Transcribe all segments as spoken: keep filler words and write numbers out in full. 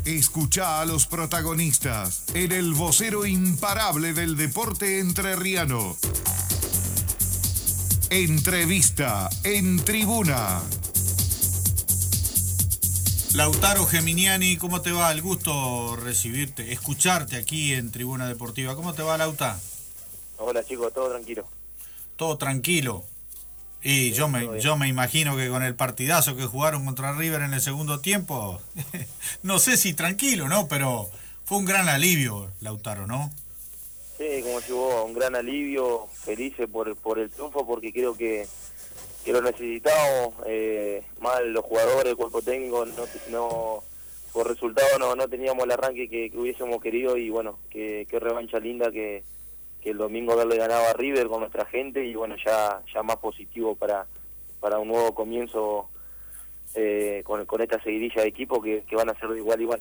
Escuchá a los protagonistas en el vocero imparable del deporte entrerriano. Entrevista en Tribuna. Lautaro Geminiani, ¿cómo te va? El gusto recibirte, escucharte aquí en Tribuna Deportiva. ¿Cómo te va, Lauta? Hola, chicos, todo tranquilo. Todo tranquilo. Y yo me, yo me imagino que con el partidazo que jugaron contra River en el segundo tiempo, no sé si tranquilo, ¿no? Pero fue un gran alivio, Lautaro, ¿no? Sí, como si vos, un gran alivio, felices por, por el triunfo, porque creo que, que lo necesitamos, eh, mal los jugadores, el cuerpo técnico, no, no por resultado no, no teníamos el arranque que, que hubiésemos querido, y bueno, qué revancha linda que, que el domingo haberle ganado a River con nuestra gente, y bueno, ya ya más positivo para para un nuevo comienzo eh, con, con esta seguidilla de equipos que, que van a ser de igual a igual.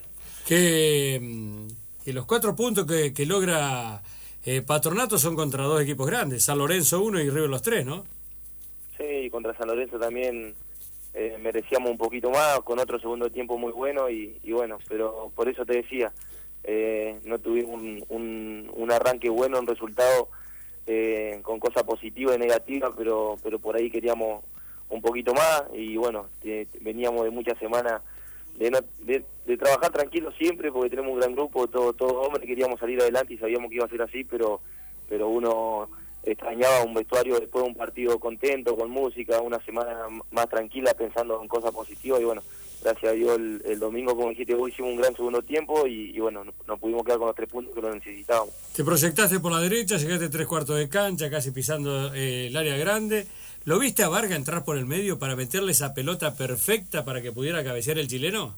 Que, que los cuatro puntos que, que logra eh, Patronato son contra dos equipos grandes, San Lorenzo uno y River los tres, ¿no? Sí, contra San Lorenzo también eh, merecíamos un poquito más, con otro segundo tiempo muy bueno, y, y bueno, pero por eso te decía, eh, no tuvimos un, un, un arranque bueno, un resultado eh, con cosas positivas y negativas, pero pero por ahí queríamos un poquito más, y bueno, te, te, veníamos de muchas semanas de, no, de, de trabajar tranquilos siempre, porque tenemos un gran grupo, todos todo hombres, queríamos salir adelante y sabíamos que iba a ser así, pero pero uno extrañaba un vestuario después de un partido contento, con música, una semana más tranquila, pensando en cosas positivas, y bueno, gracias a Dios el, el domingo, como dijiste vos, hicimos un gran segundo tiempo, y, y bueno, nos pudimos quedar con los tres puntos que lo necesitábamos. Te proyectaste por la derecha, llegaste tres cuartos de cancha, casi pisando eh, el área grande. ¿Lo viste a Vargas entrar por el medio para meterle esa pelota perfecta para que pudiera cabecear el chileno?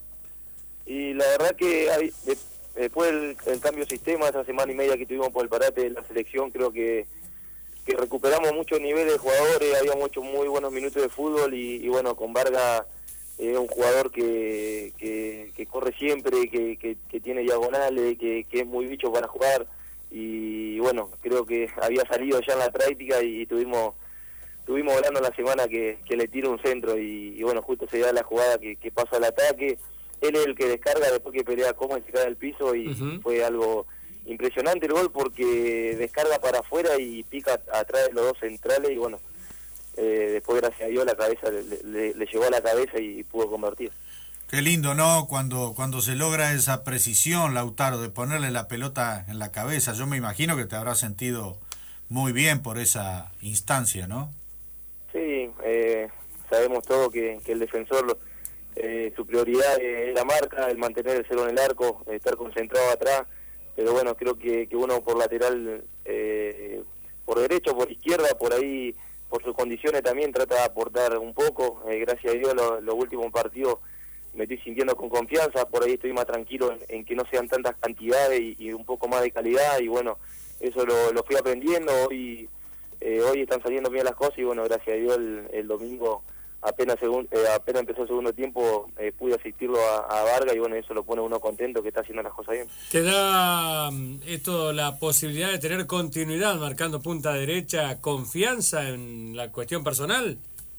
Y la verdad que hay, de, después del el cambio de sistema, esa semana y media que tuvimos por el parate de la selección, creo que que recuperamos muchos niveles de jugadores, habíamos hecho muy buenos minutos de fútbol, y, y bueno, con Vargas es eh, un jugador que, que, que corre siempre, que, que, que tiene diagonales, que, que es muy bicho para jugar, y bueno, creo que había salido ya en la práctica, y, y tuvimos tuvimos hablando la semana que, que le tira un centro, y, y bueno, justo se da la jugada que, que pasa al ataque, él es el que descarga después que pelea como y se cae al piso, y uh-huh. Fue algo impresionante el gol, porque descarga para afuera y pica atrás de los dos centrales, y bueno, eh, después gracias a Dios la cabeza le, le, le llegó a la cabeza y pudo convertir. Qué lindo, ¿no? Cuando cuando se logra esa precisión, Lautaro, de ponerle la pelota en la cabeza. Yo me imagino que te habrás sentido muy bien por esa instancia, ¿no? Sí, eh, sabemos todo que, que el defensor, eh, su prioridad es la marca, el mantener el cero en el arco, estar concentrado atrás. Pero bueno, creo que, que uno por lateral, eh, por derecho, por izquierda, por ahí, por sus condiciones también trata de aportar un poco. Eh, gracias a Dios los, los últimos partidos me estoy sintiendo con confianza, por ahí estoy más tranquilo en, en que no sean tantas cantidades y, y un poco más de calidad, y bueno, eso lo, lo fui aprendiendo. Hoy, eh, hoy están saliendo bien las cosas, y bueno, gracias a Dios el, el domingo, apenas segun, eh, apenas empezó el segundo tiempo, eh, pude asistirlo a, a Vargas, y bueno, eso lo pone uno contento que está haciendo las cosas bien. ¿Te da esto la posibilidad de tener continuidad marcando punta derecha, confianza en la cuestión personal?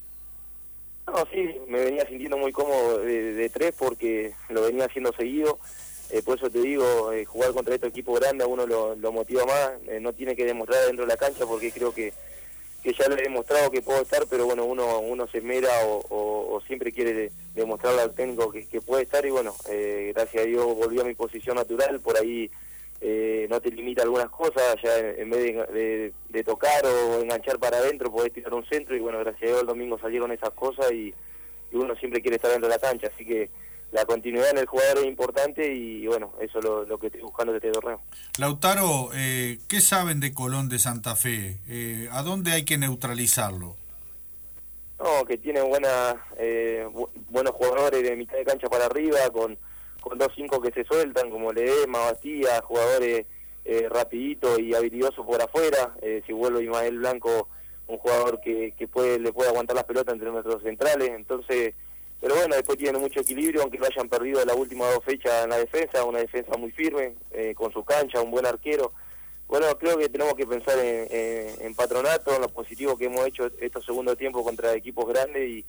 No, sí, me venía sintiendo muy cómodo de, de tres, porque lo venía haciendo seguido, eh, por eso te digo, eh, jugar contra este equipo grande a uno lo, lo motiva más, eh, no tiene que demostrar dentro de la cancha, porque creo que que ya lo he demostrado que puedo estar, pero bueno, uno uno se esmera o, o, o siempre quiere de, demostrarle al técnico que, que puede estar, y bueno, eh, gracias a Dios volví a mi posición natural, por ahí eh, no te limita algunas cosas, ya en, en vez de, de, de tocar o enganchar para adentro, podés tirar un centro, y bueno, gracias a Dios el domingo salieron esas cosas, y, y uno siempre quiere estar dentro de la cancha, así que la continuidad en el jugador es importante, y bueno, eso es lo, lo que estoy buscando de este torneo. Lautaro, eh, ¿qué saben de Colón de Santa Fe? Eh, ¿A dónde hay que neutralizarlo? No, que tiene buena, eh, bu buenos jugadores de mitad de cancha para arriba, con, con dos cinco que se sueltan, como Ledesma, Bastía, jugadores eh, rapiditos y habilidosos por afuera. Eh, si vuelve Ismael Blanco, un jugador que, que puede le puede aguantar las pelotas entre nuestros centrales, entonces... Pero bueno, después tienen mucho equilibrio, aunque lo hayan perdido las últimas dos fechas en la defensa, una defensa muy firme, eh, con su cancha, un buen arquero. Bueno, creo que tenemos que pensar en, en, en Patronato, en lo positivo que hemos hecho estos segundos tiempos contra equipos grandes, y,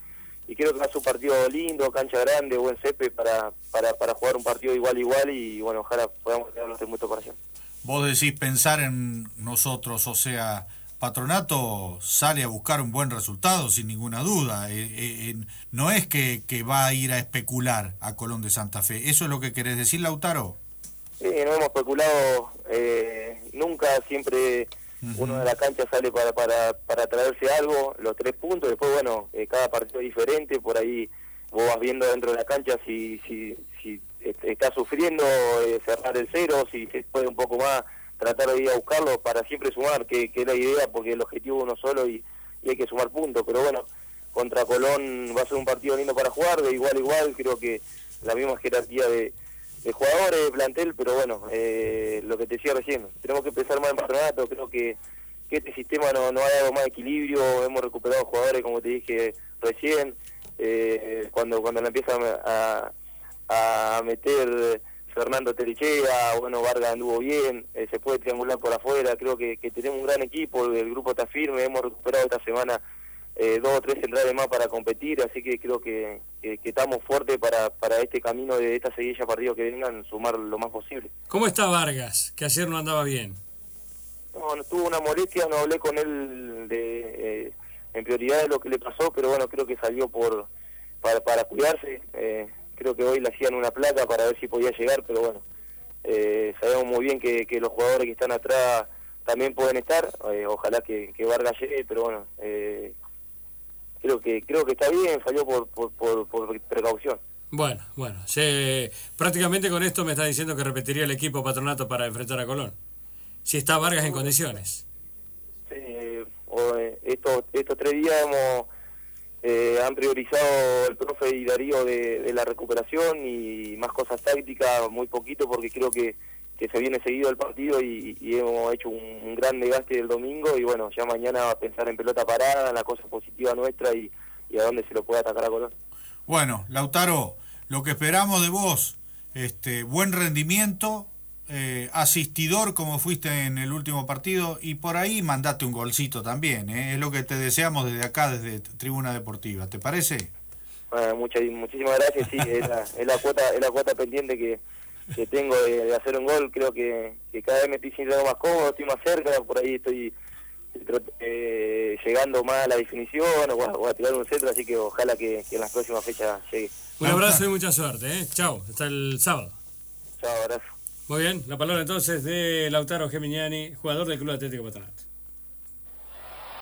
y creo que va a ser un partido lindo, cancha grande, buen césped para, para, para jugar un partido igual igual y bueno, ojalá podamos tener los tres puntos para allá. Vos decís pensar en nosotros, o sea, Patronato sale a buscar un buen resultado sin ninguna duda, eh, eh, no es que, que va a ir a especular a Colón de Santa Fe, ¿eso es lo que querés decir, Lautaro? Sí, no hemos especulado eh, nunca, siempre uh-huh. uno de la cancha sale para, para, para traerse algo, los tres puntos, después bueno, eh, cada partido es diferente, por ahí vos vas viendo dentro de la cancha si, si, si está sufriendo eh, cerrar el cero, si se puede un poco más tratar de ir a buscarlo para siempre sumar, que, que es la idea, porque el objetivo es uno solo y, y hay que sumar puntos, pero bueno, contra Colón va a ser un partido lindo para jugar, de igual a igual, creo que la misma jerarquía de, de jugadores, de plantel, pero bueno, eh, lo que te decía recién, tenemos que empezar más en Patronato, creo que, que este sistema no, no ha dado más equilibrio, hemos recuperado jugadores, como te dije recién, eh, cuando, cuando le empiezan a, a meter Fernando Terichea, bueno, Vargas anduvo bien, eh, se puede triangular por afuera, creo que, que tenemos un gran equipo, el grupo está firme, hemos recuperado esta semana eh, dos o tres centrales más para competir, así que creo que, que, que estamos fuertes para, para este camino de esta seguilla de partidos que vengan, sumar lo más posible. ¿Cómo está Vargas, que ayer no andaba bien? No, no tuvo una molestia, no hablé con él de, eh, en prioridad de lo que le pasó, pero bueno, creo que salió por para, para cuidarse, eh, creo que hoy le hacían una placa para ver si podía llegar, pero bueno, eh, sabemos muy bien que, que los jugadores que están atrás también pueden estar, eh, ojalá que, que Vargas llegue, pero bueno, eh, creo que creo que está bien, falló por, por, por, por precaución. Bueno, bueno, se, prácticamente con esto me está diciendo que repetiría el equipo Patronato para enfrentar a Colón, si está Vargas en condiciones. Sí, o, eh, estos, estos tres días hemos... Eh, han priorizado el profe y Darío de, de la recuperación y más cosas tácticas, muy poquito porque creo que, que se viene seguido el partido y, y hemos hecho un, un gran desgaste el domingo y bueno, ya mañana a pensar en pelota parada, en la cosa positiva nuestra y, y a dónde se lo puede atacar a Colón. Bueno, Lautaro, lo que esperamos de vos, este buen rendimiento, eh, asistidor como fuiste en el último partido y por ahí mandate un golcito también, ¿eh? Es lo que te deseamos desde acá, desde Tribuna Deportiva, ¿te parece? Bueno, muchas, muchísimas gracias, sí, es la, es la cuota es la cuota pendiente que, que tengo de, de hacer un gol, creo que, que cada vez me estoy sintiendo más cómodo, estoy más cerca, por ahí estoy eh, llegando más a la definición, o a, o a tirar un centro, así que ojalá que, que en las próximas fechas llegue. Un abrazo y mucha suerte, ¿eh? Chau, hasta el sábado. Chao, abrazo. Muy bien, la palabra entonces de Lautaro Geminiani, jugador del Club Atlético Patronato.